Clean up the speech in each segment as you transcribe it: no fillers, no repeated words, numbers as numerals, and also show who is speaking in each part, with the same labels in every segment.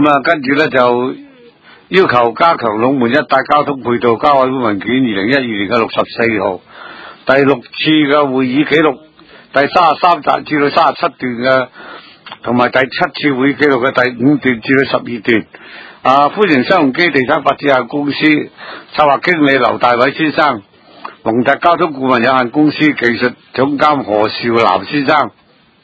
Speaker 1: 跟住咧就要求加強龍門一帶交通配套。交委會文件2012年嘅64號，第6次嘅會議記錄，第33段至到37段嘅，同埋第7次會議記錄嘅第5段至到12段。歡迎新鴻基地產發展有限公司策劃經理劉大偉先生，龍達交通顧問有限公司技術總監何兆南先生，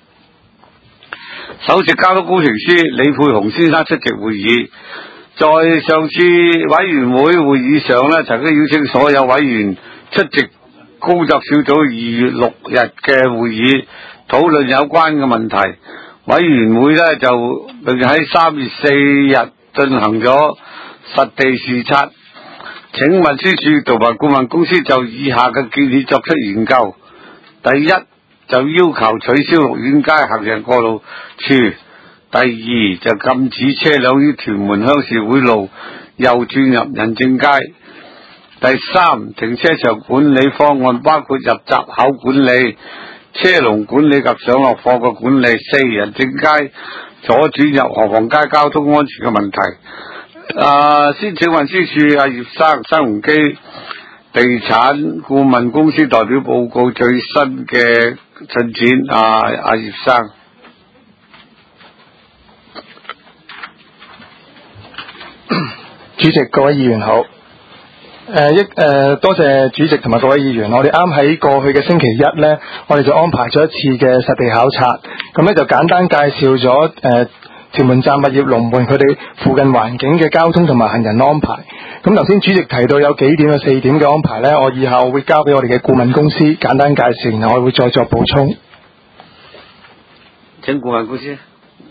Speaker 1: 首席交通工程師李佩雄先生出席會議。在上次委員會會議上呢，曾經邀請所有委員出席工作小組2月6日嘅會議，討論有關嘅問題。委員會呢就喺3月4日進行咗實地視察，請運輸署同埋顧問公司就以下嘅建議作出研究。第一，就要求取消綠苑街行人過路處。第二，就禁止車輛於屯門鄉事會路右轉入仁政街。第三，停車場管理方案包括入閘口管理、車龍管理及上落貨嘅管理。四，仁政街左轉入河房街交通安全嘅問題。先請運輸署葉生，新鴻基地產顧問公司代表報告最新嘅進展。葉生。
Speaker 2: 主席，各位議員好。多謝主席同埋各位議員。我哋啱喺過去嘅星期一呢，我哋就安排咗一次嘅實地考察，咁呢就簡單介紹咗屯門站物業龍門佢哋附近環境嘅交通同埋行人安排。咁頭先主席提到有幾點有4點嘅安排呢，我以後會交俾我哋嘅顧問公司簡單介紹，然後我會再作補充。
Speaker 1: 請顧問公司。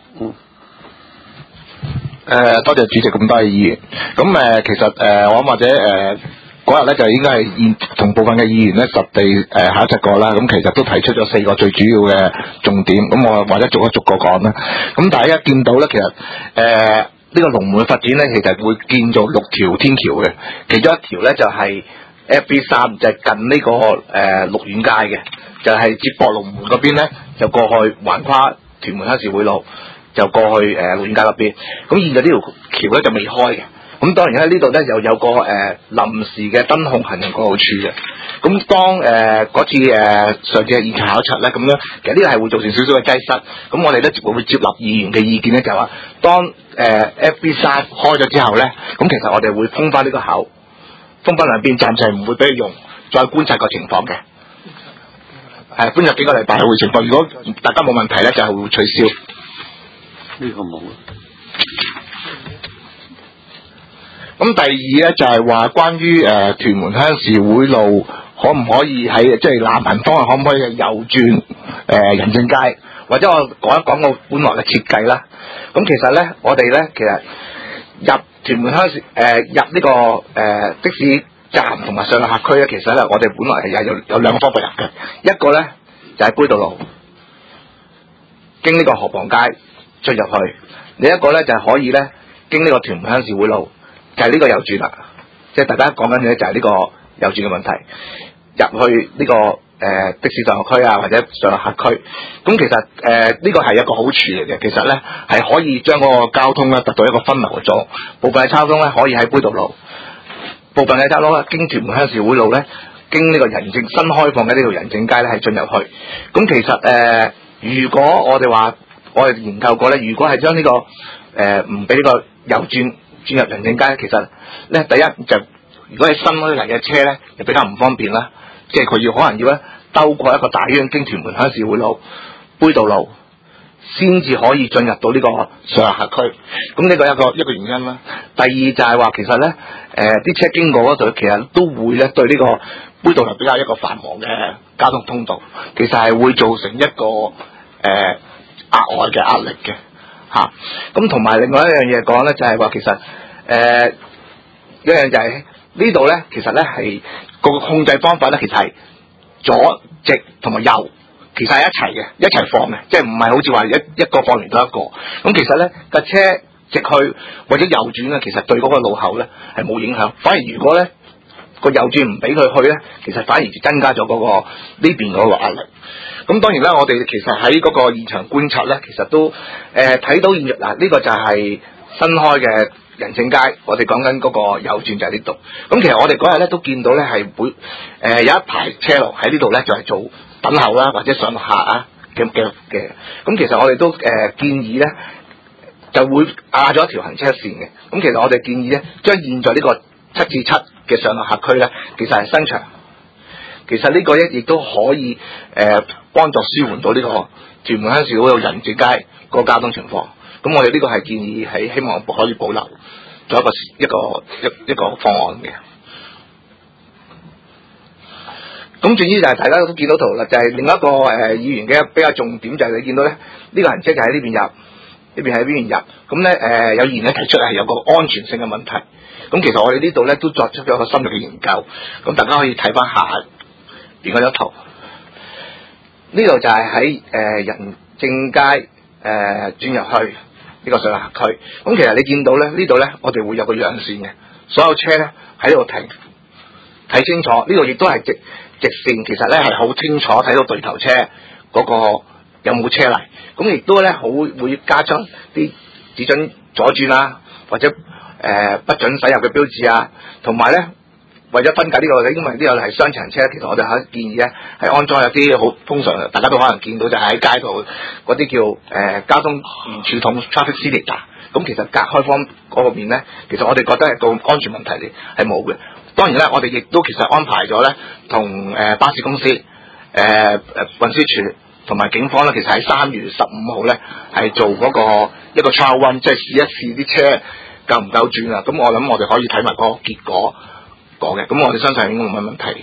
Speaker 3: 多謝主席，咁多位議員。咁其實我諗或者嗰日咧就應該係同部分嘅議員咧實地考察過啦。咁其實都提出咗4個最主要嘅重點。咁我或者逐一逐個講啦。咁大家見到咧，其實呢個龍門嘅發展咧，其實會建造6條天橋嘅。其中一條咧就係 FB3，就係近呢個綠苑街嘅，就係接駁龍門嗰邊咧，就過去橫跨屯門鄉事會路。就過去綠苑街嗰邊，咁現在呢條橋咧就未開嘅。咁當然喺呢度咧又有個臨時嘅燈控行人過路處嘅。咁當嗰次上次嘅現場考察咧，咁咧其實呢個係會造成少少嘅擠塞。咁我哋咧會接納議員嘅意見咧，就係話當FB3開咗之後咧，咁其實我哋會封翻呢個口，封翻兩邊，暫時係唔會俾佢用，再觀察個情況嘅。係觀察幾個禮拜會情況，如果大家冇問題咧，就係會取消。呢個冇。咁第二咧就係話關於屯門鄉事會路可唔可以喺即係南行方向可唔可以右轉仁政街，或者我講一講我本來嘅設計啦。咁其實咧我哋咧其實入屯門鄉事入呢個的士站同埋上落客區咧，其實咧我哋本來係有兩個方法入嘅，一個咧就係杯渡路經呢個河房街進入去，另一個咧就係可以咧經呢個屯門鄉事會路，就係呢個右轉啦。即係大家講緊嘅就係呢個右轉嘅問題，入去呢個的士上落區啊，或者上落客區。咁其實呢個係一個好處嚟嘅，其實咧係可以將嗰個交通咧達到一個分流嘅作用。部分嘅交通咧可以喺杯渡路，部分嘅交通咧經屯門鄉事會路咧，經呢個仁政新開放嘅呢條仁政街咧係進入去。咁其實如果我哋話我哋研究過咧，如果係將呢個唔俾呢個右轉入仁政街，其實咧第一就如果係新開嚟嘅車咧，就比較唔方便啦。即係佢可能要咧兜過一個大圈，經屯門鄉事會路、杯渡路，先至可以進入到呢個上落客區。咁呢個一個原因啦。第二就係話其實咧啲車經過嗰度，其實都會咧對呢個杯渡路比較一個繁忙嘅交通通道，其實係會造成一個額外嘅壓力嘅嚇。咁同埋另外一樣嘢講咧，就係話其實一樣就係呢度咧，其實咧係個控制方法咧，其實係左直同埋右，其實係一齊嘅，一齊放嘅，即係唔係好似話一個放完到一個。咁其實咧架車直去或者右轉咧，其實對嗰個路口咧係冇影響。反而如果咧個右轉唔俾佢去咧，其實反而增加咗嗰個呢邊嗰個壓力。咁當然啦，我哋其實喺嗰個現場觀察咧，其實都睇到嗱呢個就係新開嘅仁政街，我哋講緊嗰個右轉就喺呢度。咁其實我哋嗰日咧都見到咧係會有一排車路喺呢度咧就係做等候啦，或者上落客啊嘅。咁其實我哋都建議咧就會壓咗一條行車線嘅。咁其實我哋建議咧將現在呢個7至7嘅上落客區咧，其實係伸長。其實呢個亦都可以幫助舒緩到呢個屯門鄉事會仁政街個交通情況。咁我哋呢個係建議係希望可以保留做一個方案嘅。咁至於就係大家都見到圖啦，就係另一個議員嘅比較重點就係你見到咧，呢個痕跡就喺呢邊入，呢邊喺呢邊入。咁咧有議員咧提出係有個安全性嘅問題。咁其實我哋呢度咧都作出咗一個深入嘅研究。咁大家可以睇翻下邊嗰張圖。呢度就係喺仁政街轉入去呢個上落客區。咁其實你見到咧呢度咧，我哋會有個讓線嘅，所有車咧喺度停，睇清楚。呢度亦都係直線，其實咧係好清楚睇到對頭車嗰個有冇車嚟。咁亦都咧會加裝啲只准左轉啊，或者不准駛入嘅標誌啊，同埋咧為咗分隔呢個，因為呢個係雙層車，其實我哋喺建議咧係安裝有啲好通常大家都可能見到就係喺街度嗰啲叫交通圓柱筒 traffic cylinder。咁其實隔開方嗰個面咧，其實我哋覺得係個安全問題嚟係冇嘅。當然咧，我哋亦都其實安排咗咧同巴士公司、運輸署同埋警方咧，其實喺3月15號咧係做嗰個一個 trial run， 即係試一試啲車夠唔夠轉啊。咁我諗我哋可以睇埋嗰個結果嘅。咁我哋相信應該冇乜問題。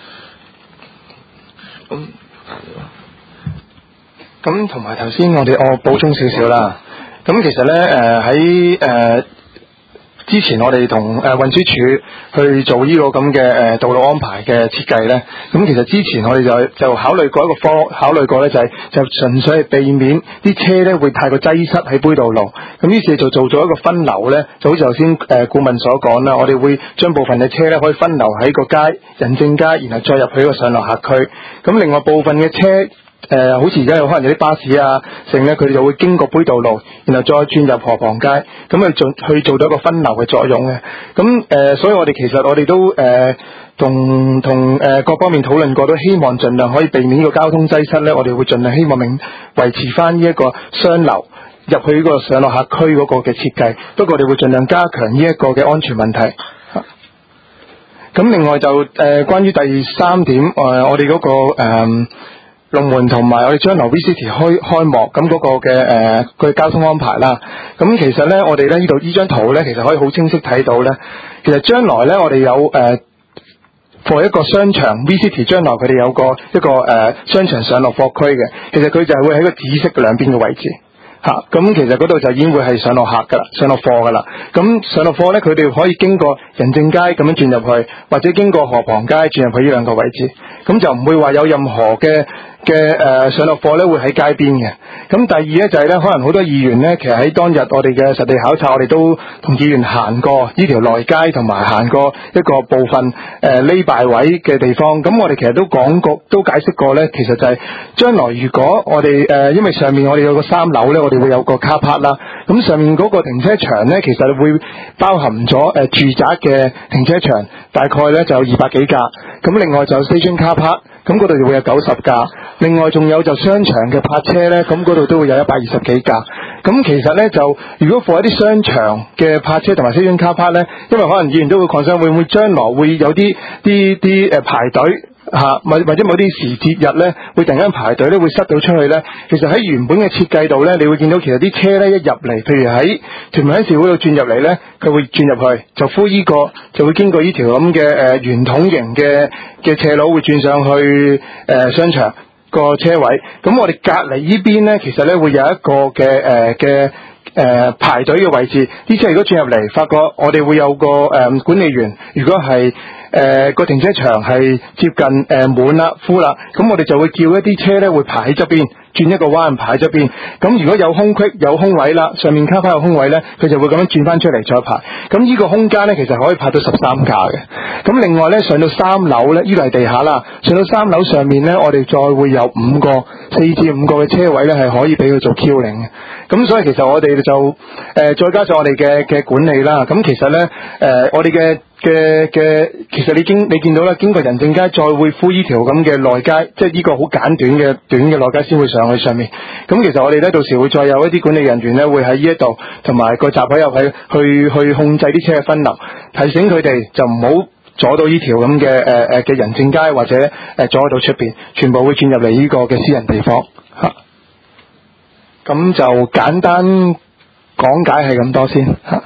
Speaker 2: 咁同埋頭先我補充少少啦。咁其實咧喺之前我哋同運輸署去做呢個咁嘅道路安排嘅設計咧，咁其實之前我哋就考慮過咧就純粹係避免啲車咧會太過擠塞喺杯渡路，咁於是就做咗一個分流咧，就好似頭先顧問所講啦，我哋會將部分嘅車咧可以分流喺個街仁政街，然後再入去個上落客區，咁另外部分嘅車好似而家有可能有啲巴士啊，剩咧佢哋就會經過杯渡路，然後再轉入河旁街，咁去做到一個分流嘅作用嘅。咁所以我哋其實我哋都同各方面討論過，都希望盡量可以避免呢個交通擠塞咧。我哋會盡量希望維持翻呢一個雙流入去呢個上落客區嗰個嘅設計，不過我哋會盡量加強呢一個嘅安全問題。咁另外就關於第3點，我哋嗰個龍門同埋我哋將來 V-City 開幕咁嗰個嘅交通安排啦。咁其實咧，我哋咧呢張圖咧，其實可以好清晰睇到咧。其實將來咧，我哋有for一個商場 V-City 將來佢哋有一個商場上落貨區嘅。其實佢就係會喺個紫色嘅兩邊嘅位置。咁其實嗰度就已經會係上落客噶啦，上落貨噶啦。咁上落貨咧，佢哋可以經過仁政街咁樣轉入去，或者經過河旁街轉入去呢兩個位置。咁就唔會話有任何嘅上落貨咧會喺街邊嘅。咁第二咧就係咧，可能好多議員咧，其實喺當日我哋嘅實地考察，我哋都同議員行過呢條內街，同埋行過一個部分匿擺位嘅地方。咁我哋其實都講過，都解釋過咧，其實就係將來如果我哋因為上面我哋有個3樓咧，我哋會有個卡帕啦。咁上面嗰個停車場咧，其實會包含咗住宅嘅停車場，大概咧就有200幾架。咁另外就有 station car park，咁嗰度就會有90架。另外仲有就商場嘅泊車咧，咁嗰度都會有120幾架。咁其實咧就如果放一啲商場嘅泊車同埋 station car park咧，因為可能議員都會 concern 會唔會將來會有啲排隊或者某啲時節日咧，會突然間排隊咧，會塞到出去咧。其實喺原本嘅設計度咧，你會見到其實啲車咧一入嚟，譬如喺屯門鄉事會度轉入嚟咧，佢會轉入去，就敷依個就會經過呢條咁嘅圓筒形嘅斜路，會轉上去商場個車位。咁我哋隔離呢邊咧，其實咧會有一個嘅排隊嘅位置。啲車如果轉入嚟，發覺我哋會有個管理員，如果係個停車場係接近滿啦、full啦，咁我哋就會叫一啲車咧會排喺側邊，轉一個彎排喺側邊。咁如果有空隙有空位啦，上面卡翻有空位咧，佢就會咁樣轉翻出嚟再排。咁呢個空間咧其實可以排到13架嘅。咁另外咧上到3樓咧，呢個係地下啦，上到3樓上面咧，我哋再會有4至5個嘅車位咧係可以俾佢做 queuing 嘅。咁所以其實我哋就再加上我哋嘅管理啦，咁其實咧我哋嘅其實你見到啦，經過仁政街再會敷呢條咁嘅內街，即係呢個好簡短嘅內街先會上去上面。咁其實我哋咧到時會再有一啲管理人員咧會喺呢一度同埋個閘口入去控制啲車嘅分流，提醒佢哋就唔好阻到呢條咁嘅仁政街或者阻到出邊，全部會轉入嚟呢個嘅私人地方嚇。咁就簡單講解係咁多先嚇。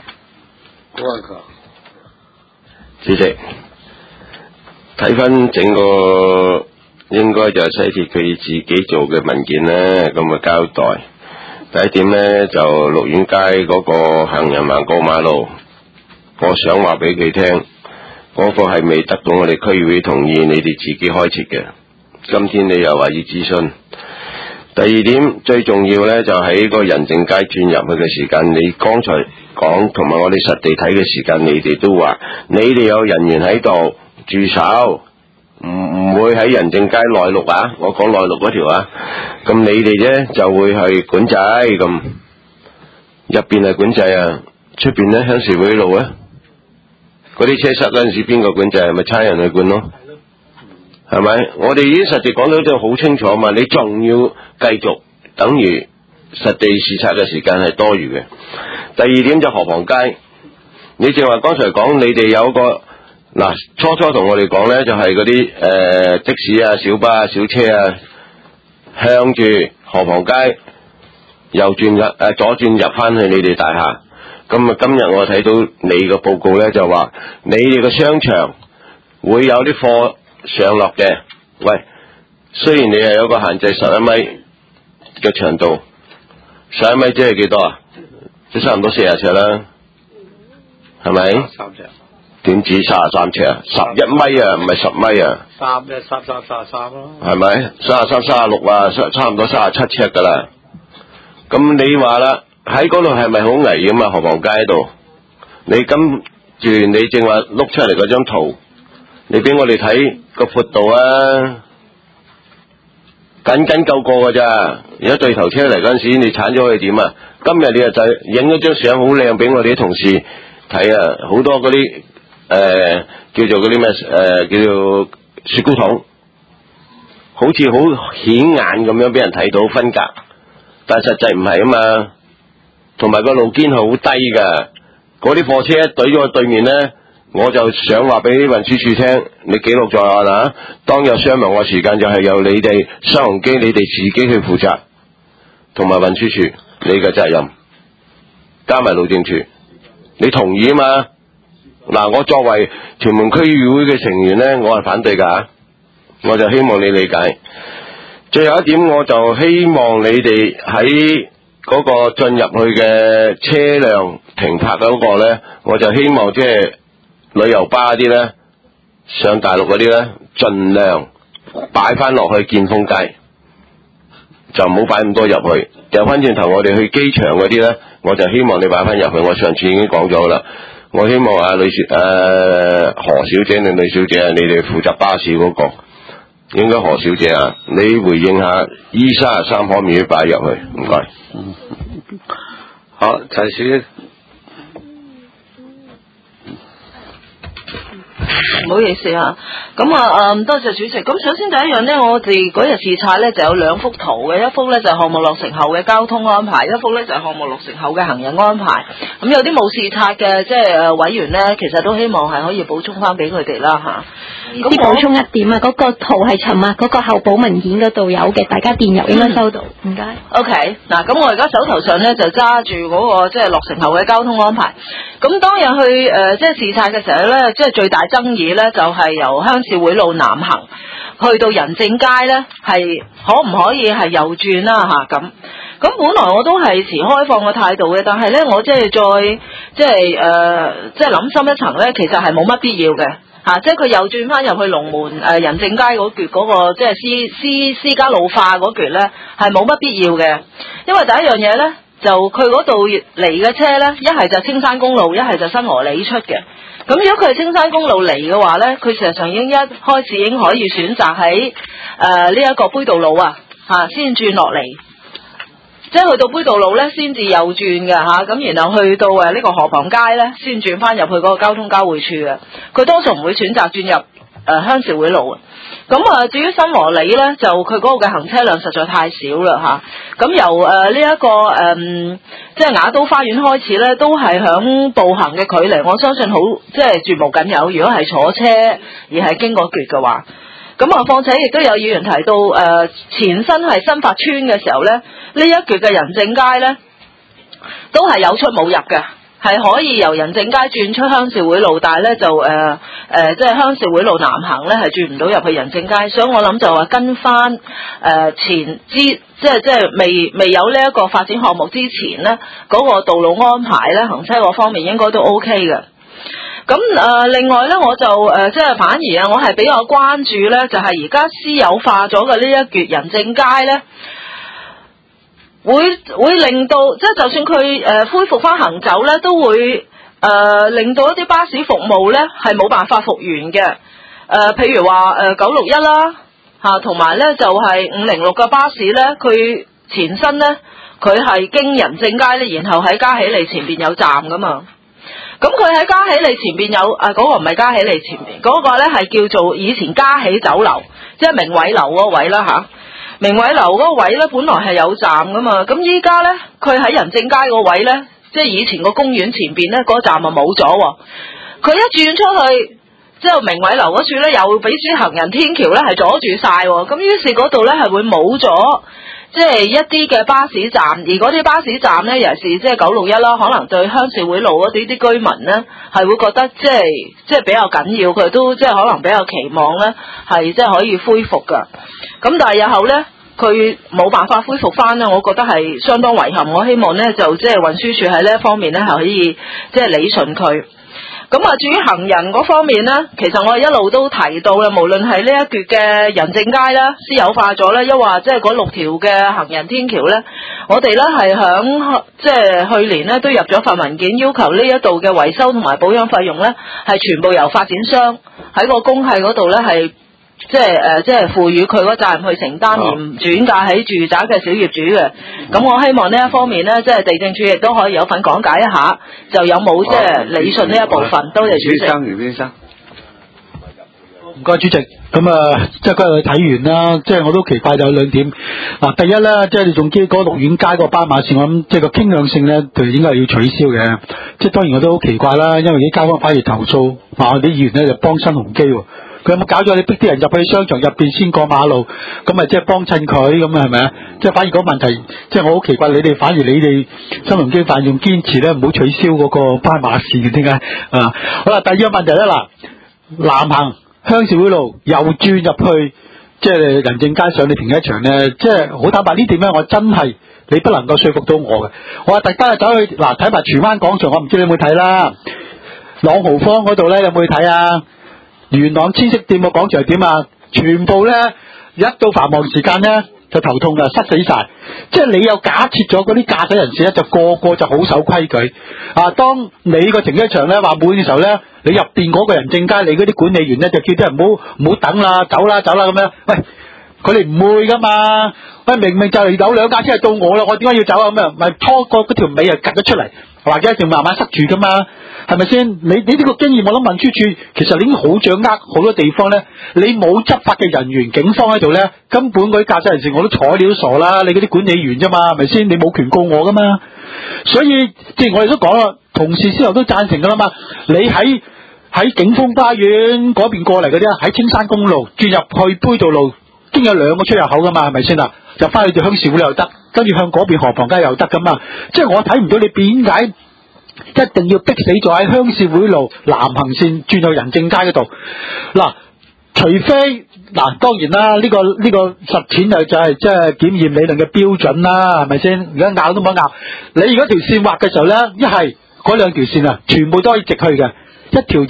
Speaker 4: 主席，睇翻整個應該就係西鐵佢自己做嘅文件咧，咁嘅交代。第一點咧就綠苑街嗰個行人橫過馬路，我想話俾佢聽，嗰個係未得到我哋區議會同意，你哋自己開設嘅。今天你又話要諮詢。第二點最重要咧，就喺個仁政街轉入去嘅時間，你剛才講同埋我哋實地睇嘅時間，你哋都話你哋有人員喺度駐守，唔會喺仁政街內陸啊，我講內陸嗰條啊，咁你哋咧就會去管制，咁入邊係管制啊，出邊咧鄉事會路啊，嗰啲車塞嗰陣時邊個管制？係咪差人去管咯？係咪？我哋已經實地講到都好清楚嘛，你仲要繼續等於實地視察嘅時間係多餘嘅。第二點就河旁街，你正話剛才講你哋有個嗱，初同我哋講咧就係嗰啲的士啊、小巴啊、小車啊，向住河旁街右轉入左轉入翻去你哋大廈。咁啊，今日我睇到你個報告咧就話你哋個商場會有啲貨上落嘅。喂，雖然你係有個限制11米嘅長度，11米即係幾多啊？即差唔多40尺啦，係咪？3尺。點止33尺啊？11米啊，唔係10米啊。33咯。係咪？33、36啊，差唔多37尺噶啦。咁你話啦，喺嗰度係咪好危險啊？河旁街度，你跟住你正話碌出嚟嗰張圖，你俾我哋睇個闊度啊，僅夠過噶咋？而家對頭車嚟嗰陣時，你鏟咗佢點啊？今日你就影咗張相好靚俾我哋啲同事睇啊！好多嗰啲叫做嗰啲咩叫做雪糕筒，好似好顯眼咁樣俾人睇到分隔，但實際唔係啊嘛。同埋個路肩係好低噶，嗰啲貨車懟咗去對面咧，我就想話俾運輸署聽，你記錄在案啊！當日傷亡嘅時間就係由你哋收容機，你哋自己去負責，同埋運輸署你嘅責任，加埋路政署，你同意啊嘛？嗱，我作為屯門區議會嘅成員咧，我係反對噶，我就希望你理解。最後一點，我就希望你哋喺嗰個進入去嘅車輛停泊嗰個咧，我就希望即係旅遊巴啲咧，上大陸嗰啲咧，盡量擺翻落去建豐街，就唔好擺咁多入去。掉翻轉頭，我哋去機場嗰啲咧，我就希望你擺翻入去。我上次已經講咗啦，我希望何小姐定女小姐啊，你哋負責巴士嗰個，應該何小姐啊，你回應下E33可唔可以擺入去？唔該。
Speaker 1: 好，陳小。
Speaker 5: 唔好意思啊，咁多謝主席。咁首先第一樣呢，我哋嗰日視察呢就有兩幅圖嘅，一幅呢就係項目落成後嘅交通安排，一幅呢就係項目落成後嘅行人安排。咁有啲冇視察嘅即係委員呢，其實都希望係可以補充翻俾佢哋啦嚇。
Speaker 6: 咁補充一點啊，嗰個圖係尋日嗰個候補文件嗰度有嘅，大家電郵應該收到。唔該。
Speaker 5: OK， 嗱，咁我而家手頭上呢就揸住嗰個即係落成後嘅交通安排。咁當日去即係視察嘅時候呢，即係最大爭議呢就係由鄉事會路南行去到仁政街呢，係可唔可以係右轉啦嚇咁。咁本來我都係持開放嘅態度嘅，但係呢，我即係再即係諗深一層呢，其實係冇乜必要嘅。 即係佢又轉翻入去龍門仁政街嗰橛嗰個即係私家路化嗰橛咧，係冇乜必要嘅。因為第一樣嘢咧，就佢嗰度嚟嘅車咧，一係就青山公路，一係就新和里出嘅。咁如果佢係青山公路嚟嘅話咧，佢事實上已經一開始已經可以選擇喺呢一個杯渡路先轉落嚟。即係去到杯渡路咧，先至右轉嘅咁然後去到呢個河旁街咧，先轉翻入去嗰個交通交匯處嘅。佢多數唔會選擇轉入鄉事會路。咁至於新和里咧，就佢嗰個嘅行車量實在太少啦咁由呢一個即係雅都花園開始咧，都係響步行嘅距離，我相信好即係絕無僅有。如果係坐車而係經過橛嘅話。咁況且亦都有議員提到前身係新發村嘅時候咧，呢一橛嘅仁政街咧都係有出冇入嘅，係可以由仁政街轉出鄉事會路，但係咧就即係鄉事會路南行咧係轉唔到入去仁政街，所以我諗就話跟翻即係未有呢一個發展項目之前咧，嗰個道路安排咧，行車嗰方面應該都 OK 嘅。咁另外咧，我就即係反而我係比較關注咧，就係而家私有化咗嘅呢一橛仁政街咧，會令到即係就算佢恢復翻行走咧，都會令到一啲巴士服務咧係冇辦法復原嘅。譬如話961啦同埋咧就係506嘅巴士咧，佢前身咧佢係經仁政街咧，然後喺嘉喜利前邊有站噶嘛。咁佢喺嘉喜利前邊有嗰個唔係嘉喜利前邊，嗰個咧係叫做以前嘉喜酒樓，即係明偉樓嗰位啦明偉樓嗰個位咧本來係有站噶嘛，咁依家咧佢喺仁政街個位咧，即係以前個公園前邊咧嗰個站啊冇咗，佢一轉出去之後明偉樓嗰處咧又俾支行人天橋咧係阻住晒，咁於是嗰度咧係會冇咗。即係一啲嘅巴士站，而嗰啲巴士站咧，尤其是即係961啦，可能對鄉事會路嗰啲居民咧，係會覺得即係比較緊要，佢都即係可能比較期望咧，係即係可以恢復噶。咁但係日後咧，佢冇辦法恢復翻咧，我覺得係相當遺憾。我希望咧就即係運輸署喺呢一方面咧係可以即係理順佢。咁至於行人嗰方面呢，其實我哋一路都提到啦，無論係呢一橛嘅仁政街啦，私有化咗咧，抑或即係嗰6條嘅行人天橋咧，我哋咧係響即係去年咧都入咗份文件，要求呢一度嘅維修同埋保養費用咧係全部由發展商喺個公契嗰度咧係即係賦予佢嗰責任去承擔，而唔轉嫁喺住宅嘅小業主嘅。咁我希望呢一方面呢，即係地政處亦都可以有份講解一下，就有冇即係理順呢一部分。多謝主席。袁先生，
Speaker 7: 唔該主席。咁即係嗰日睇完啦，即係我都奇怪有2點。第一咧，即係你仲記嗰鹿苑街個斑馬線，我諗即係個傾向性咧，就應該係要取消嘅。即係當然我都好奇怪啦，因為啲街坊反而投訴話我啲議員咧就幫新鴻基喎。佢有冇搞咗你逼啲人入去商場入邊先過馬路，咁咪即係幫襯佢咁係咪啊？即係反而嗰個問題，即係我好奇怪，你哋反而你哋新鴻基反而用堅持咧，唔好取消嗰個斑馬線嘅，點解啊？好啦，第二個問題咧，南行鄉事會路又轉入去，即係仁政街上你停車場咧，即係好坦白呢點咧，我真係你不能夠說服到我嘅。我話特登走去睇埋荃灣廣場，我唔知你有冇睇啦。朗豪坊嗰度咧有冇去睇啊？元朗千色店個廣場點啊？全部咧一到繁忙時間咧就頭痛㗎，塞死晒。即係你又假設咗嗰啲駕駛人士咧，就個個就好守規矩啊。當你個停車場咧話滿嘅時候咧，你入邊嗰個仁政街，你嗰啲管理員咧就叫啲人唔好等啦，走啦咁樣。喂，佢哋唔會噶嘛。喂，明明就係有2架車係到我啦，我點解要走啊？咁咪拖過嗰條尾啊，夾咗出嚟，或者一定慢慢塞住噶嘛。係咪先？你呢個經驗，我諗運輸署其實你已經好掌握好多地方咧。你冇執法嘅人員、警方喺度咧，根本嗰啲駕駛人士我都睬你都傻啦。你嗰啲管理員啫嘛，係咪先？你冇權告我噶嘛。所以即係我哋都講啦，同事先後都贊成噶啦嘛。你喺景豐花園嗰邊過嚟嗰啲，喺青山公路轉入去杯渡路，經有2個出入口噶嘛，係咪先啊？入翻去條鄉事會又得，跟住向嗰邊河旁街又得噶嘛。即係我睇唔到你點解一定要逼死咗喺鄉事會路南行線轉到仁政街嗰度。除非當然啦，呢個實踐就係即係檢驗理論嘅標準啦，係咪先？而家拗都冇得拗。你如果條線畫嘅時候咧，一係嗰2條線啊，全部都可以直去嘅，一條就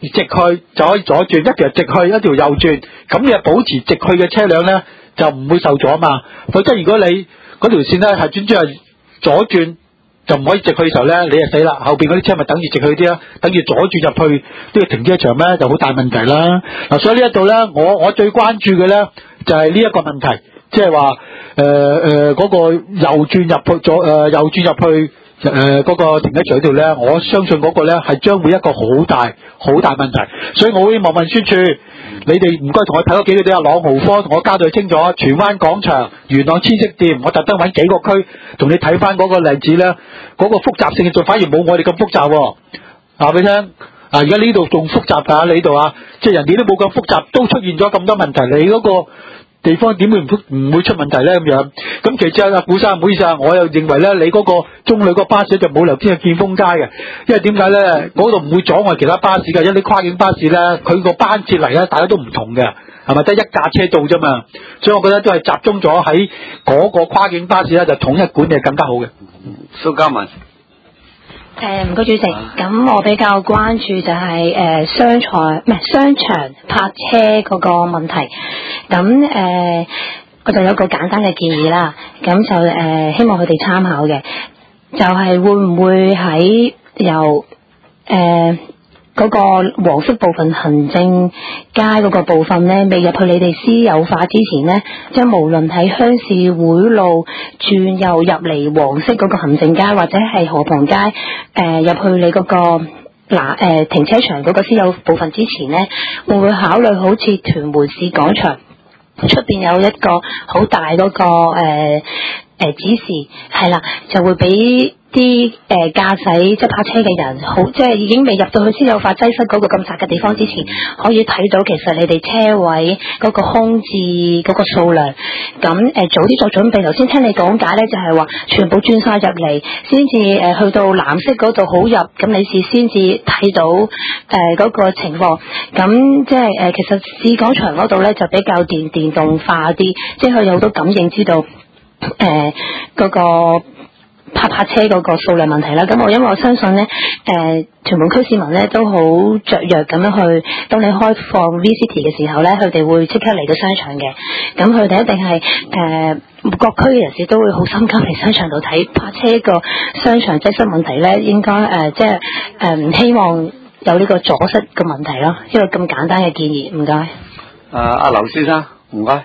Speaker 7: 直去就可以左轉，一條直去，一條右轉，咁你保持直去嘅車輛咧就唔會受阻嘛。否則如果你嗰條線咧係專係左轉，就唔可以直去嘅時候咧，你就死啦。後邊嗰啲車咪等住直去啲啦，等住左轉入去呢個停車場咧就好大問題啦。嗱，所以呢一度咧，我最關注嘅咧就係呢一個問題，即係話嗰個右轉入去右轉入去嗰個停車場度咧，我相信嗰個咧係將會一個好大問題。所以我希望運輸處，你哋唔該同我睇多幾個啲朗豪坊，同我交代清楚。荃灣廣場、元朗千色店，我特登揾幾個區同你睇翻嗰個例子咧，嗰個複雜性就反而冇我哋咁複雜喎。話俾你聽，而家呢度仲複雜㗎，你呢度啊，即係人哋都冇咁複雜，都出現咗咁多問題，你嗰個地方點會唔會出問題咧？咁樣咁其次啊，古生唔好意思啊，我又認為咧，你嗰個中旅個巴士就冇理由先去建豐街嘅，因為點解咧？嗰度唔會阻礙其他巴士嘅，因為啲跨境巴士咧，佢個班次嚟咧，大家都唔同嘅，係咪得一架車到啫嘛？所以我覺得都係集中咗喺嗰個跨境巴士咧，就統一管理更加好嘅。
Speaker 1: 蘇嘉文。
Speaker 6: 唔該主席，咁我比較關注就係商場泊車嗰個問題。咁我就有個簡單嘅建議啦，咁就希望佢哋參考嘅，就係會唔會喺由嗰個黃色部分行政街嗰個部分呢，未入去你哋私有化之前呢，即係無論喺鄉事會路轉右入嚟黃色嗰個行政街，或者係河旁街入去你嗰個停車場嗰個私有部分之前呢，會唔會考慮好似屯門市廣場出邊有一個好大嗰個指示，係啦，就會俾啲駕駛即係泊車嘅人，好即係已經未入到去私有化擠塞嗰個咁窄嘅地方之前，可以睇到其實你哋車位嗰個空置嗰個數量。咁早啲作準備。頭先聽你講解咧，就係話全部轉晒入嚟，先至去到藍色嗰度好入，咁你是先至睇到嗰個情況。咁即係其實市廣場嗰度咧就比較電動化啲，即係佢有好多感應知道嗰個泊車嗰個數量問題啦。咁因為我相信咧，屯門區市民咧都好雀躍咁樣去，當你開放 V-City 嘅時候咧，佢哋會即刻嚟到商場嘅。咁佢哋一定係各區嘅人士都會好心急嚟商場度睇泊車個商場擠塞問題咧，應該即係唔希望有呢個阻塞嘅問題咯。一個咁簡單嘅建議，唔該。
Speaker 1: 阿劉先生，唔該。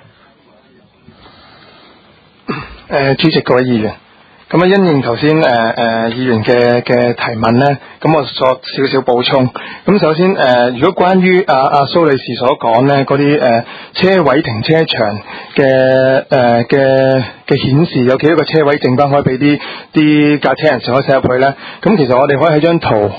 Speaker 2: 主席各位議員，咁因應頭先議員嘅提問咧，咁我作少少補充。咁首先如果關於阿蘇女士所講咧，嗰啲車位停車場嘅顯示有幾多個車位剩翻可以俾啲駕車人士可以駛入去咧？咁其實我哋可以喺張圖。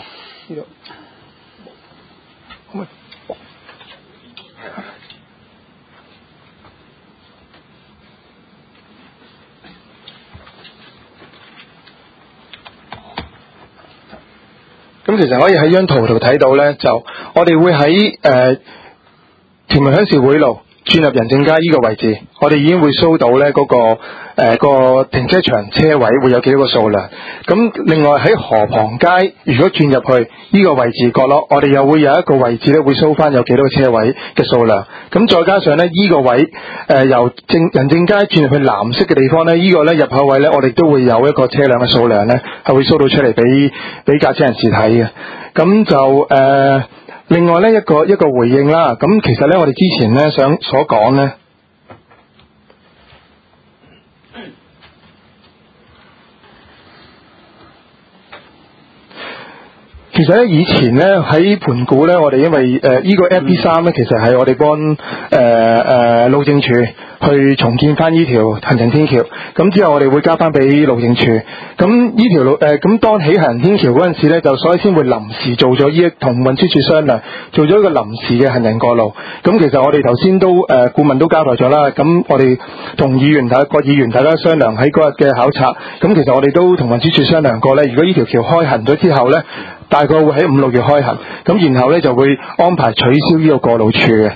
Speaker 2: 咁其實可以喺張圖度睇到咧，就我哋會喺屯門鄉事會路轉入仁政街呢個位置，我哋已經會 show 到咧嗰個停車場車位會有幾多個數量。咁另外喺河旁街，如果轉入去呢個位置角落，我哋又會有一個位置咧會 show 翻有幾多個車位嘅數量。咁再加上咧呢個位由仁政街轉入去藍色嘅地方咧，呢個咧入口位咧，我哋都會有一個車輛嘅數量咧係會 show 到出嚟俾駕車人士睇嘅。咁就另外咧一個回應啦。咁其實咧我哋之前咧所講咧。其實咧，以前咧喺盤古咧，我哋因為呢個 FP3咧，其實係我哋幫路政署去重建翻呢條行人天橋。咁之後我哋會交翻俾路政署。咁呢條路咁當起行人天橋嗰陣時咧，就所以先會臨時做咗同運輸署商量，做咗一個臨時嘅行人過路。咁其實我哋頭先都顧問都交代咗啦。咁我哋同各議員大家商量喺嗰日嘅考察。咁其實我哋都同運輸署商量過咧，如果呢條橋開行咗之後咧，大概會喺5、6月開行，咁然後咧就會安排取消呢個過路處嘅。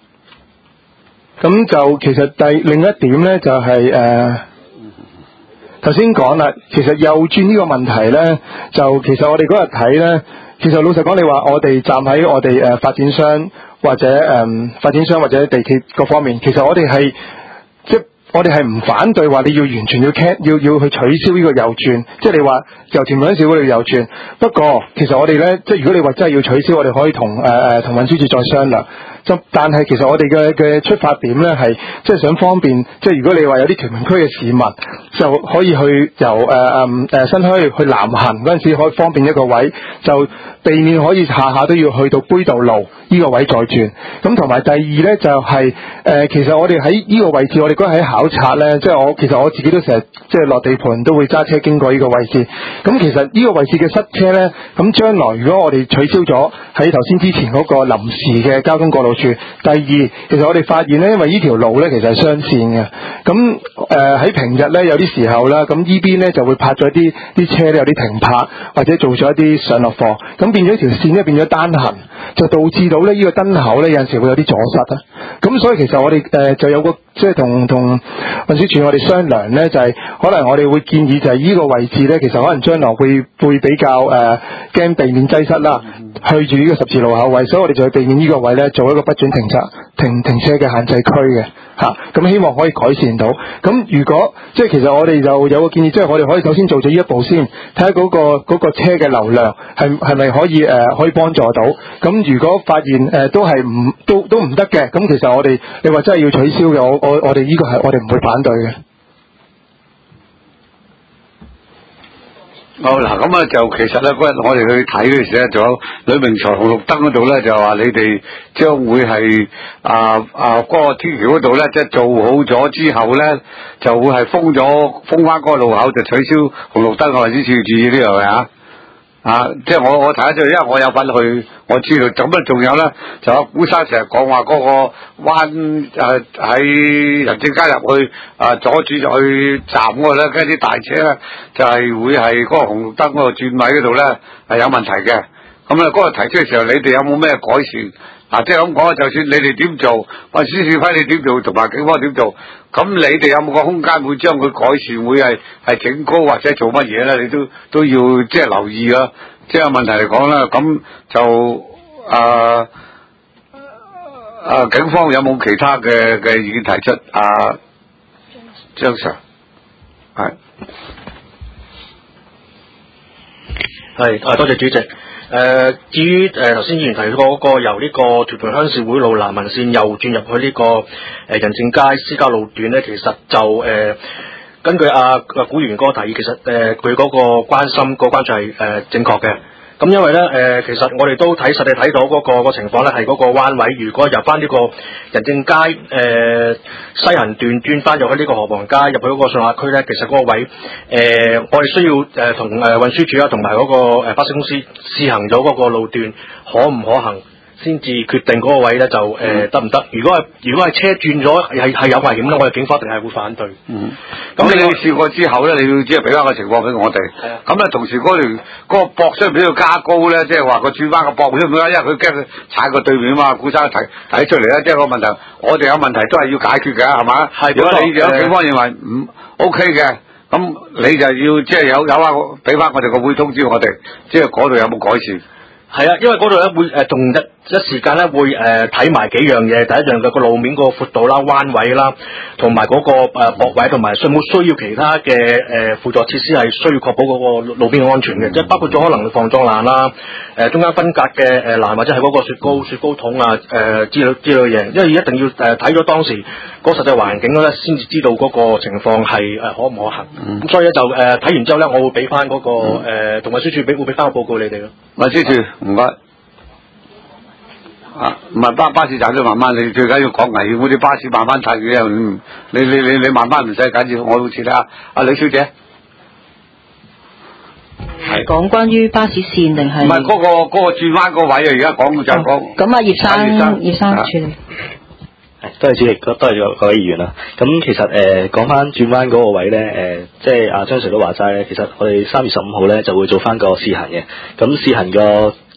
Speaker 2: 咁就其實另一點咧就係頭先講啦，其實右轉呢個問題咧，就其實我哋嗰日睇咧，其實老實講，你話我哋站喺我哋發展商或者地鐵各方面，其實我哋係我哋係唔反對話你要完全要去取消呢個右轉，即係你話由屯門鄉事會右轉。不過其實我哋咧，即係如果你話真係要取消，我哋可以同運輸署再商量。但係其實我哋嘅出發點咧係即係想方便，即係如果你話有啲屯門區嘅市民就可以去由新墟去南行嗰陣時，可以方便一個位，就避免可以下下都要去到杯渡路呢個位再轉。咁同埋第二咧就係其實我哋喺呢個位置，我哋嗰日喺考察咧，即係其實我自己都成日即係落地盤都會揸車經過呢個位置。咁其實呢個位置嘅塞車咧，咁將來如果我哋取消咗喺頭先之前嗰個臨時嘅交通過路處，第二其實我哋發現咧，因為呢條路咧其實係雙線嘅，咁喺平日咧有啲時候啦，咁呢邊咧就會泊咗啲車咧有啲停泊，或者做咗一啲上落貨，咁變咗條線咧變咗單行，就導致到咧呢個燈口咧有陣時會有啲阻塞啊。咁所以其實我哋就有個即係同運輸署我哋商量咧，就係可能我哋會建議就係呢個位置咧，其實可能將來會比較驚避免擠塞啦，去住呢個十字路口位，所以我哋就去避免呢個位咧做一個不准停車嘅限制區嘅嚇，咁希望可以改善到。咁如果即係其實我哋就有個建議，即係我哋可以首先做咗呢一步先，睇下嗰個車嘅流量係咪可以幫助到。咁如果發現都係都唔得嘅，咁其實我哋你話真係要取消嘅，我哋呢個係我哋唔會反對嘅。
Speaker 1: 好嗱，咁啊就其實咧嗰日我哋去睇嘅時咧，仲有呂明才紅綠燈嗰度咧，就話你哋將會係嗰個天橋嗰度咧，即係做好咗之後咧，就會係封翻嗰個路口，就取消紅綠燈，運輸署要注意呢樣嘢即係我睇得出，因為我有份去，我知道。咁啊，仲有咧，就阿古生成日講話嗰個彎喺人正街入去左轉入去站嗰個咧，跟啲大車咧就係會係嗰個紅綠燈嗰個轉位嗰度咧係有問題嘅。咁啊，嗰個提出嘅時候，你哋有冇咩改善？即係咁講，就算你哋點做，運輸署批你點做，同埋警方點做，咁你哋有冇個空間會將佢改善，會係整高或者做乜嘢咧？你都要即係留意啦。即係問題嚟講咧，咁就警方有冇其他嘅意見提出？張 Sir
Speaker 8: 係多謝主席。至於頭先議員提過嗰個由呢個屯門鄉事會路南行線右轉入去呢個仁政街私家路段咧，其實就根據古議員嗰個提議，其實佢嗰個關心個關注係正確嘅。咁因為咧其實我哋都實地睇到嗰個情況咧，係嗰個彎位，如果入翻呢個仁政街西行段轉翻入去呢個河旁街入去嗰個上客區咧，其實嗰個位我哋需要同運輸署同埋嗰個巴士公司試行咗嗰個路段可唔可行，先至決定嗰個位咧就得唔得？如果係車轉咗係有危險咧，我哋警方一定係會反對。
Speaker 1: 咁你試過之後咧，你要即係俾翻個情況俾我哋。咁咧同時嗰個駁需唔需要加高咧？即係話個轉彎個駁需唔需要？因為佢驚佢踩過對面啊嘛。古生提出嚟咧，即係個問題，我哋有問題都係要解決嘅，係嘛？如果你有警方認為唔 OK 嘅，咁你就要即係有翻俾翻我哋個會通知我哋，即係嗰度有冇改善？
Speaker 8: 係啊，因為嗰度咧會同一時間咧會睇埋幾樣嘢，第一樣嘅個路面個闊度啦、彎位啦，同埋嗰個駁位，同埋需要其他嘅輔助設施係需要確保嗰個路邊嘅安全嘅，即係包括咗可能防撞欄啦、中間分隔嘅欄或者係嗰個雪糕筒啊之類嘢，因為一定要睇咗當時嗰實際環境咧，先至知道嗰個情況係可唔可行。咁所以咧就睇完之後咧，我會俾翻嗰個同運輸署會俾翻個報告你哋咯。
Speaker 1: 運輸署唔該。唔係巴士站都慢慢，你最緊要講危險嗰啲巴士慢慢睇嘅，你慢慢唔使緊要，我好似啦。阿李小姐，
Speaker 5: 係講關於巴士線定係？唔係
Speaker 1: 嗰個轉彎個位啊！而家講就係講。
Speaker 5: 咁葉生處理。
Speaker 9: 多謝主席，多謝各位議員啦。咁其實講翻轉彎嗰個位咧，即係阿張 Sir 都話齋咧，其實我哋3月15號咧就會做翻個試行嘅。咁試行個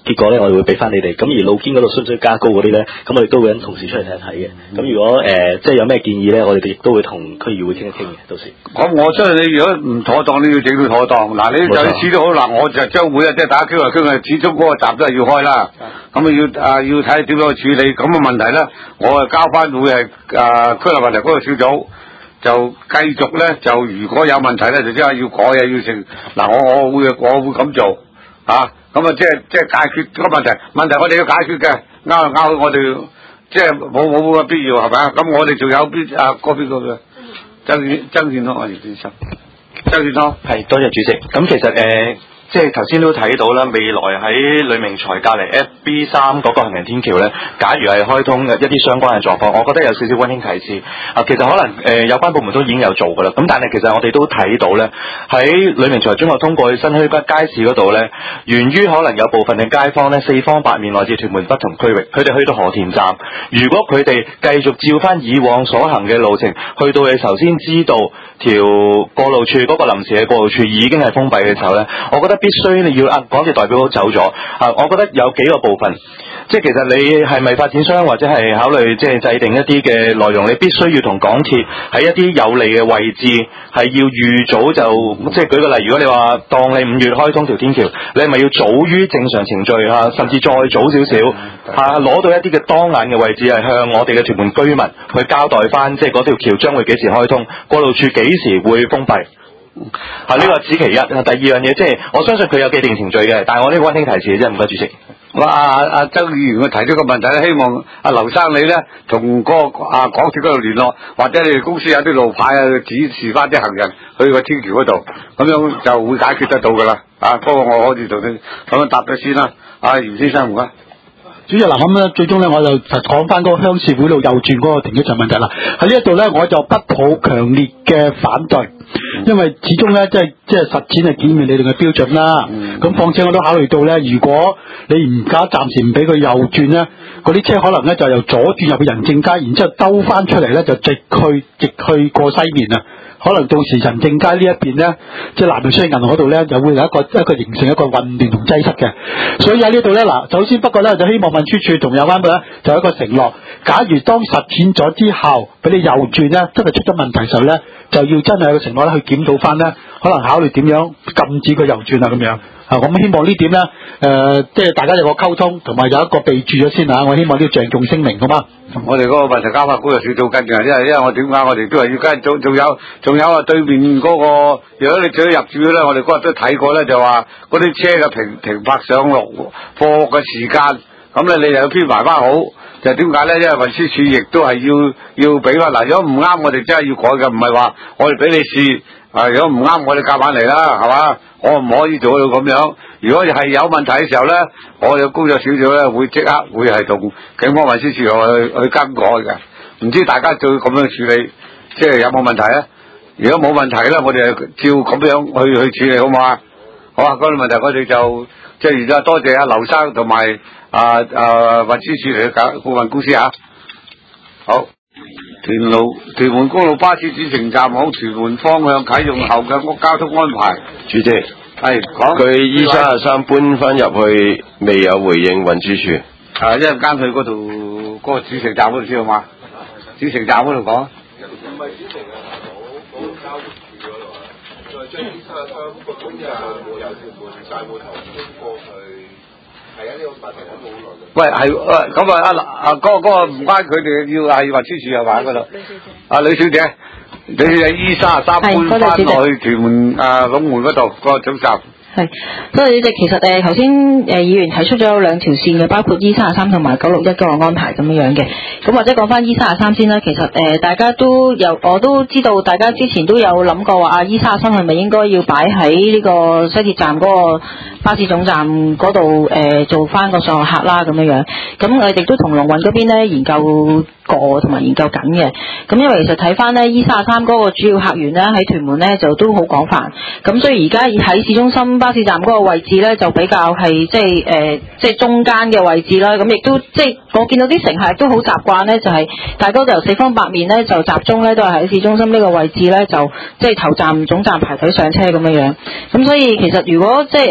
Speaker 9: 結果咧我哋會俾翻你哋。咁而路肩嗰度需唔需要加高嗰啲咧？咁我哋都會揾同事出嚟睇一睇嘅。咁如果即係有咩建議咧，我哋亦都會同區議會傾一傾嘅。到時
Speaker 1: 咁我相信你如果唔妥當，你要整到妥當。嗱，你就始都好嗱，我就將會即係大家傾嚟傾去，始終嗰個站都係要開啦。咁要睇點樣去處理咁嘅問題咧，我交翻會係區內問題嗰個小組。就繼續咧，就如果有問題咧，就即係要改啊，要成嗱，我會咁做啊，咁啊即係解決個問題我哋要解決嘅，拗我哋即係冇乜必要係咪啊？咁我哋仲有嗰個曾健康先生，曾健康
Speaker 10: 係多謝主席。咁其實即係頭先都睇到啦，未來喺呂明才隔離 FB3 嗰個行人天橋咧，假如係開通一啲相關嘅狀況，我覺得有少少溫馨提示。其實可能有關部門都已經有做㗎啦。咁但係其實我哋都睇到咧，喺呂明才中學通過去新墟街市嗰度咧，源於可能有部分嘅街坊咧，四方八面來自屯門不同區域，佢哋去到河田站，如果佢哋繼續照翻以往所行嘅路程，去到你頭先知道條過路處嗰個臨時嘅過路處已經係封閉嘅時候咧，我覺得必須你要港鐵代表走咗我覺得有幾個部分，即係其實你係咪發展商或者係考慮即係制定一啲嘅內容，你必須要同港鐵喺一啲有利嘅位置係要預早就即係舉個例，如果你話當你5月開通條天橋，你係咪要早於正常程序甚至再早少少攞到一啲嘅當眼嘅位置，係向我哋嘅屯門居民去交代翻，即係嗰條橋將會幾時開通，過路處幾時會封閉。呢個只其一。第二樣嘢，即係我相信佢有既定程序嘅，但係我呢個溫馨提示啫，唔該主席。
Speaker 1: 阿周議員佢提出個問題咧，希望阿劉生你咧同嗰個港鐵嗰度聯絡，或者你哋公司有啲路牌指示翻啲行人去個天橋嗰度，咁樣就會解決得到噶啦。不過我可以同你咁樣答咗先啦。袁先生唔該。
Speaker 7: 主席嗱，咁咧最終咧我就講翻嗰個鄉事會路右轉嗰個停車場問題啦。喺呢一度咧，我就不抱強烈嘅反對，因為始終咧即係實踐係檢驗你哋嘅標準啦。咁況且我都考慮到咧，如果你唔暫時唔俾佢右轉咧，嗰啲車可能咧就由左轉入去仁政街，然之後兜翻出嚟咧就直去過西面啊。可能到時仁政街呢一邊咧，即係南洋商業銀行嗰度咧，就會有一個形成一個混亂同擠塞嘅。所以喺呢度咧，首先不過咧，就希望運輸署同有關部咧，就有一個承諾，假如當實踐咗之後，俾你右轉咧，真係出咗問題時候咧，就要真係有個承諾咧去檢討翻咧，可能考慮點樣禁止佢右轉啊咁樣。咁希望呢點咧，即係大家有個溝通，同埋有一個備註咗先嚇。我希望呢個鄭重聲明，好嗎？
Speaker 1: 我哋嗰個問題交法官有少少跟嘅，因為我點解我哋都係要跟，仲有對面嗰個，如果你最入住咧，我哋嗰日都睇過咧，就話嗰啲車嘅停泊上落貨嘅時間，咁咧你又要編排翻好。就點解咧？因為運輸署亦都係要俾翻嗱，如果唔啱我哋真係要改嘅，唔係話我哋俾你試。如果唔啱我哋夾硬嚟啦，係嘛？我唔可以做到咁樣。如果係有問題嘅時候咧，我哋工作小組咧會即刻會係同警方運輸署去更改嘅。唔知大家就咁樣處理，即係有冇問題啊？如果冇問題咧，我哋照咁樣去處理，好唔好啊？好啊，嗰個問題我哋就即係而家多謝阿劉生同埋運輸署嚟嘅顧問公司啊。好。屯門公路巴士主城站往屯門方向啟用後嘅交通安排。
Speaker 4: 主席係講佢E33搬翻入去，未有回應運輸署。
Speaker 1: 一陣間去嗰度嗰個主城站嗰度先好嘛？主城站嗰度講。唔係主城啊，嗰個交通處嗰度啊，再將E33個本站由屯門大埔頭搬過去。係啊，呢個問題講咗好耐。喂，係咁嗰個唔關佢哋，要係運輸署又話嗰度。呂小姐，你喺E33搬翻落去屯門龍門嗰度個總站。
Speaker 5: 係，多謝主席。其實頭先議員提出咗有兩條線嘅，包括 E33同埋961嗰個安排咁樣嘅。咁或者講翻 E33先啦。其實大家都有，我都知道大家之前都有諗過話E33係咪應該要擺喺呢個西鐵站嗰個巴士總站嗰度做翻個上客啦咁樣。咁我哋都同龍運嗰邊咧研究過同埋研究緊嘅。咁因為其實睇翻咧 E33嗰個主要客源咧喺屯門咧就都好廣泛。咁所以而家喺市中心巴士站嗰個位置咧就比較係即係中間嘅位置啦。咁亦都即係我見到啲乘客都好習慣咧，就係大家就由四方八面咧就集中咧都係喺市中心呢個位置咧，就即係頭站總站排隊上車咁樣。咁所以其實如果即係搬咗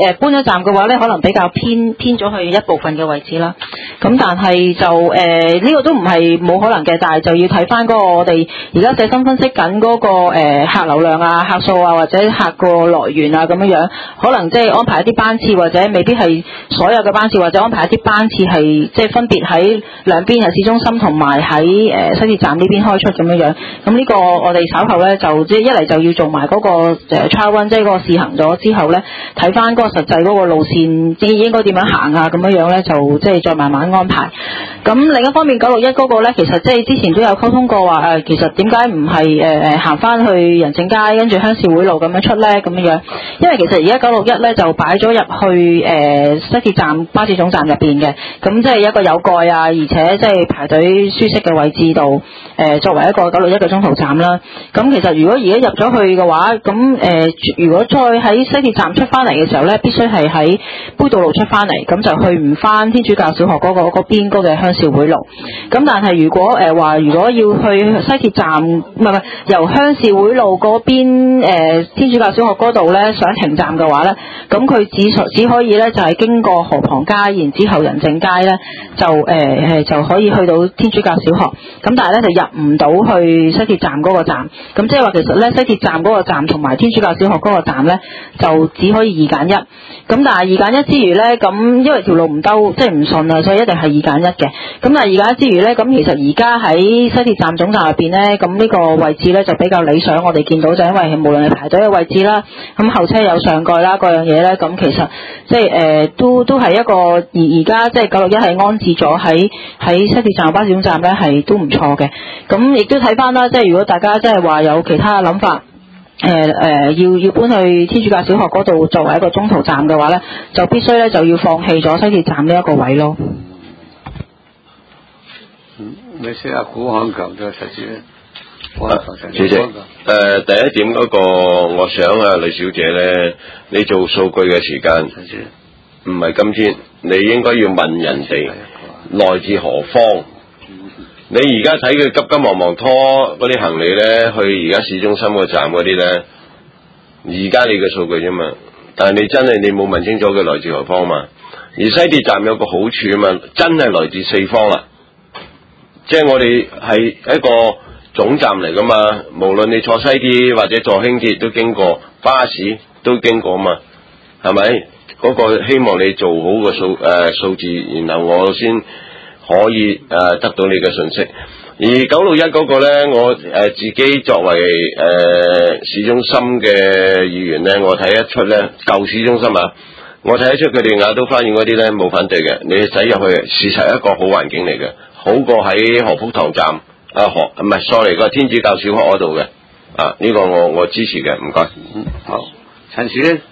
Speaker 5: 車站嘅話咧，可能比較偏咗去一部分嘅位置啦。咁但係就呢個都唔係冇可能嘅，但係就要睇翻嗰個我哋而家細心分析緊嗰個客流量啊、客數啊或者客個來源啊咁樣，可能即係安排一啲班次，或者未必係所有嘅班次，或者安排一啲班次係即係分別喺兩邊係市中心同埋喺西鐵站呢邊開出咁樣。咁呢個我哋稍後咧就即係一嚟就要做埋嗰個trial run，即係嗰個試行咗之後咧，睇翻嗰個實際嗰個路線應該點樣行啊咁樣咧，就即係再慢慢安排。咁另一方面961嗰個咧，其實即係之前都有溝通過話其實點解唔係行翻去仁政街跟住鄉事會路咁樣出咧咁樣？因為其實而家961咧就擺咗入去西鐵站巴士總站入邊嘅，咁即係一個有蓋啊，而且即係排隊舒適嘅位置度作為一個961嘅中途站啦。咁其實如果而家入咗去嘅話，咁如果再喺西鐵站出翻嚟嘅時候咧，必須係喺杯渡路出翻嚟，咁就去唔翻天主教小學嗰邊嗰嘅鄉事會路。咁但係如果如果要去西鐵站唔係由鄉事會路嗰邊天主教小學嗰度咧想停站嘅話咧，咁佢只可以咧就係經過河旁街，然之後仁政街咧就可以去到天主教小學。咁但係咧就入唔到去西鐵站嗰個站。咁即係話其實咧西鐵站嗰個站同埋天主教小學嗰個站咧就只可以2揀1。咁但係2揀1之餘咧，咁因為條路唔兜即係唔順啊，所以一定係2揀1嘅。咁但係2揀1之餘咧，咁其實而家喺西鐵站總站入邊咧，咁呢個位置咧就比較理想。我哋見到就因為無論係排隊嘅位置啦，咁後車有上蓋啦，各樣嘢咧，咁其實即係都係一個而家即係961係安置咗喺西鐵站巴士總站咧係都唔錯嘅。咁亦都睇翻啦，即係如果大家即係話有其他嘅諗法。要搬去天主教小學嗰度作為一個中途站嘅話咧，就必須咧就要放棄咗西鐵站呢一個位咯。
Speaker 1: 你先阿古漢強嘅實質咧，
Speaker 4: 主席，第一點嗰個，我想呂小姐咧，你做數據嘅時間唔係今天，你應該要問人哋來自何方。你而家睇佢急急忙忙拖嗰啲行李咧，去而家市中心個站嗰啲咧，而家你嘅數據啫嘛。但係你真係你冇問清楚佢來自何方嘛。而西鐵站有個好處啊嘛，真係來自四方啦。即係我哋係一個總站嚟噶嘛，無論你坐西鐵或者坐輕鐵都經過，巴士都經過嘛，係咪？嗰個希望你做好個數字，然後我先可以得到你嘅信息。而961嗰個咧，我自己作為市中心嘅議員咧，我睇得出咧，舊市中心啊，我睇得出佢哋雅都花園嗰啲咧冇反對嘅，你駛入去事實一個好環境嚟嘅，好過喺何福堂站唔係 sorry 個天主教小學嗰度嘅呢個我支持嘅，唔該。
Speaker 1: 好，陳氏咧。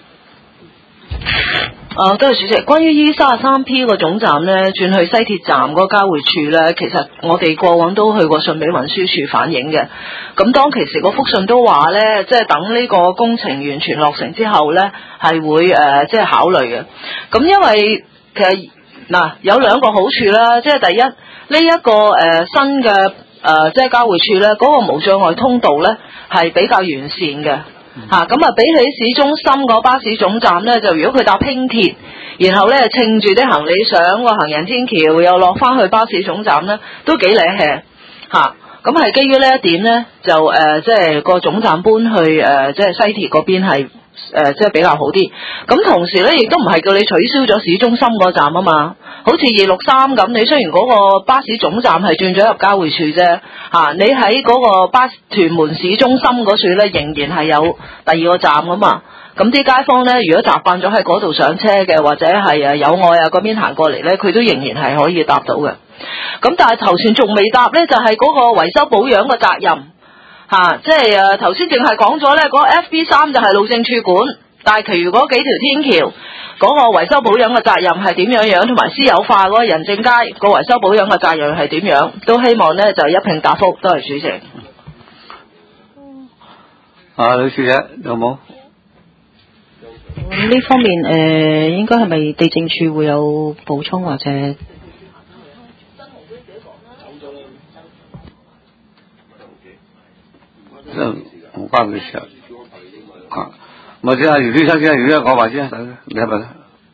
Speaker 5: 多謝主席。關於 E33P 個總站咧，轉去西鐵站嗰個交匯處咧，其實我哋過往都去過信俾運輸署反映嘅。咁當其時個覆信都話咧，即係等呢個工程完全落成之後咧，係會即係考慮嘅。咁因為其實有兩個好處啦，即係第一呢一個新嘅即係交匯處咧，嗰個無障礙通道咧係比較完善嘅。咁比起市中心個巴士總站咧，就如果佢搭輕鐵，然後咧稱住啲行李上個行人天橋，又落翻去巴士總站咧，都幾離氣咁係基於呢一點咧，就即係個總站搬去即係西鐵嗰邊係即係比較好啲。咁同時咧，亦都唔係叫你取消咗市中心個站啊嘛。好似263咁，你雖然嗰個巴士總站係轉咗入交匯處啫，你喺嗰個屯門市中心嗰處咧，仍然係有第二個站噶嘛。咁啲街坊咧，如果習慣咗喺嗰度上車嘅，或者係友愛嗰邊行過嚟咧，佢都仍然係可以搭到嘅。咁但係頭先仲未搭咧，就係嗰個維修保養嘅責任即係頭先淨係講咗咧，嗰個 FB3 就係路政處管，但係其餘嗰幾條天橋嗰個維修保養嘅責任係點樣，同埋私有化嗰個仁政街個維修保養嘅責任係點樣，都希望咧就一併答覆。多謝主席。
Speaker 1: 呂小姐有冇？
Speaker 5: 呢方面應該係咪地政處會有補充或者？
Speaker 1: 唔關佢事或者阿姚先生先，姚先生講話先，你係咪？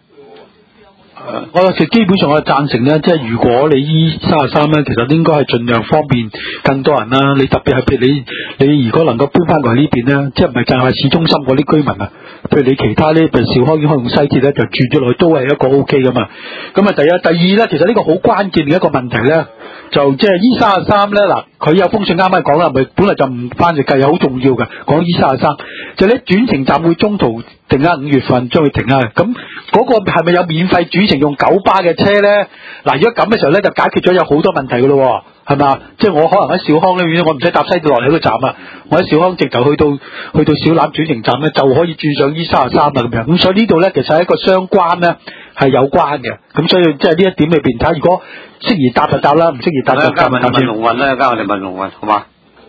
Speaker 7: 我其實基本上我係贊成咧，即係如果你 E33咧，其實應該係盡量方便更多人啦。你特別係譬如你如果能夠搬翻過嚟呢邊咧，即係唔係淨係市中心嗰啲居民啊，譬如你其他呢，譬如兆康已經可以用西鐵咧，就轉咗落去都係一個 OK 噶嘛。咁啊，第一、第二咧，其實呢個好關鍵嘅一個問題咧，就即係 E33咧嗱，佢有封信啱啱講啦，咪本來就唔翻嚟計，好重要嘅。講 E33就咧轉乘站會中途停啊，5月份將佢停啊，咁嗰個係咪有免費轉乘用九巴嘅車咧？嗱，如果咁嘅時候咧，就解決咗有好多問題噶咯，係嘛？即係我可能喺兆康呢邊，我唔使搭西鐵落嚟呢個站啊，我喺兆康直頭去到小欖轉乘站咧，就可以轉上 E33啦咁樣。咁所以呢度咧，其實係一個相關咧係有關嘅。咁所以即係呢一點裏邊睇，如果適宜搭就搭啦，唔適宜搭就搭
Speaker 1: 問龍運啦，我哋問龍運，好嘛？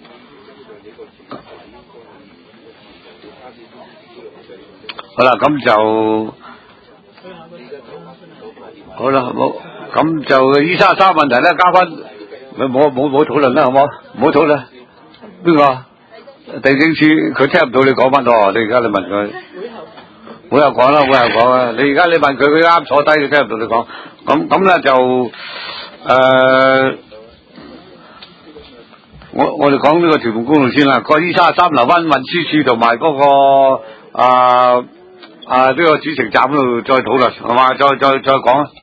Speaker 1: 好啦，咁就好啦，咁就E33問題咧，交翻冇討論啦，好唔好？唔好討論。邊個？地政處佢聽唔到你講乜咯？你而家你問佢，會後講啦，會後講啊。你而家你問佢，佢啱坐低，佢聽唔到你講。咁咧就我哋講呢個屯門公路先啦。個 E33留翻運輸署同埋嗰個呢個主城站嗰度再討論，係嘛？再講。